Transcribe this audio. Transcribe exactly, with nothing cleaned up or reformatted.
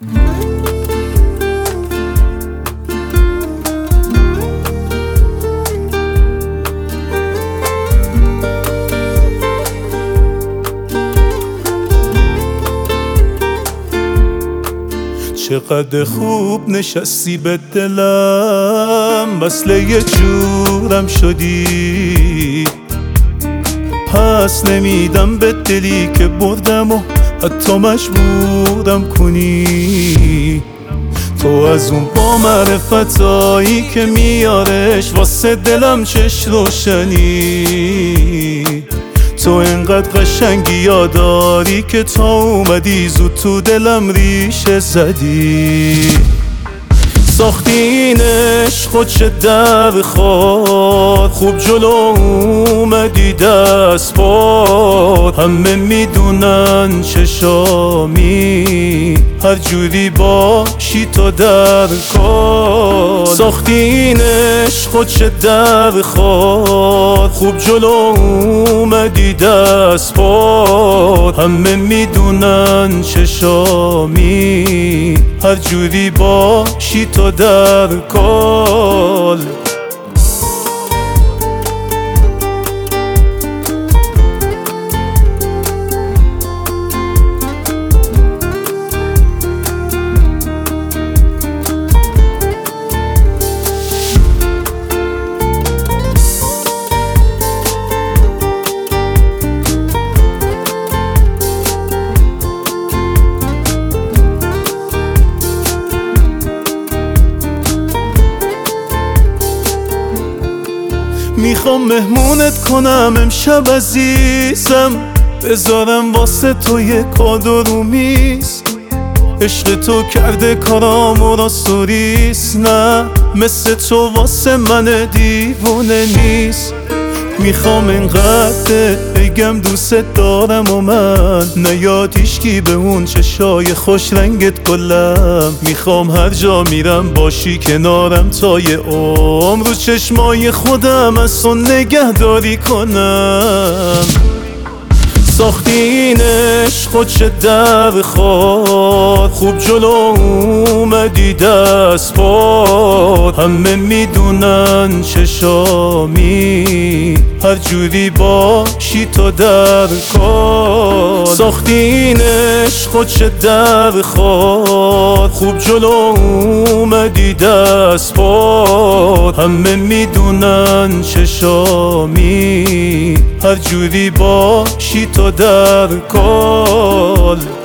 چقدر خوب نشستی به دلم، مثل یه جورم شدی. پس نمیدم به دلی که بردم و حتی مجبورم کنی. تو از اون با معرفتایی که میارش واسه دلم چش روشنی. تو انقدر قشنگی یاداری که تا اومدی زود تو دلم ریشه زدی. ساختی این عشق چه در خور، خوب جلو اومدی دست بار. همه میدونن چشامی هر جوری باشی تو در کار. ساختی این عشق چه در خور، خوب جلو اومدی دست بار. همه میدونن چشامی هر جوری باشی تو در کل. میخوام مهمونت کنم امشب عزیزم، بذارم واسه تو یه کادو رو میز. عشق تو کرده کارامو راستوریست، نه مثل تو واسه من دیوونه نیست. میخوام اینقدر بگم دوست دارم و من نیاد هیچکی به اون چشای خوش رنگت کلم. میخوام هر جا میرم باشی کنارم تا یه عمر، رو چشمای خودم از تو نگهداری کنم. ساختی این عشق چه در خور، خوب جلو اومدی دست بار. همه میدونن چشامی هر جوری باشی تو در کار. ساختی این عشق چه در خور، خوب جلو اومدی دست بار. همه میدونن چشامی هر جوری باشی تو در کل.